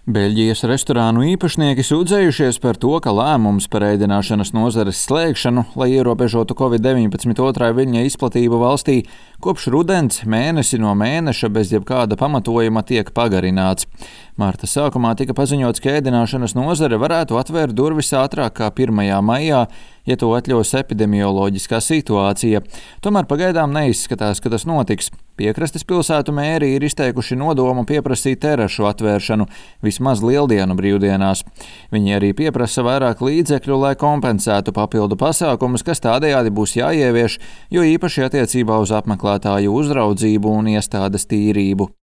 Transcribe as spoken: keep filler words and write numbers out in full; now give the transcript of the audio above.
Beļģijas restorānu īpašnieki sūdzējušies par to, ka lēmums par ēdināšanas nozares slēgšanu, lai ierobežotu covid deviņpadsmit otrā viļņa izplatību valstī, kopš rudens mēnesi no mēneša bez jebkāda pamatojuma tiek pagarināts. Marta sākumā tika paziņots, ka ēdināšanas nozare varētu atvērt durvis ātrāk kā pirmajā maijā, ja to atļaus epidemioloģiskā situācija. Tomēr pagaidām neizskatās, ka tas notiks. Piekrastes pilsētu mēri ir izteikuši nodomu pieprasīt terašu atvēršanu vismaz lieldienu brīvdienās. Viņi arī pieprasa vairāk līdzekļu, lai kompensētu papildu pasākumus, kas tādējādi būs jāievieš, jo īpaši attiecībā uz apmeklētāju uzraudzību un iestādes tīrību.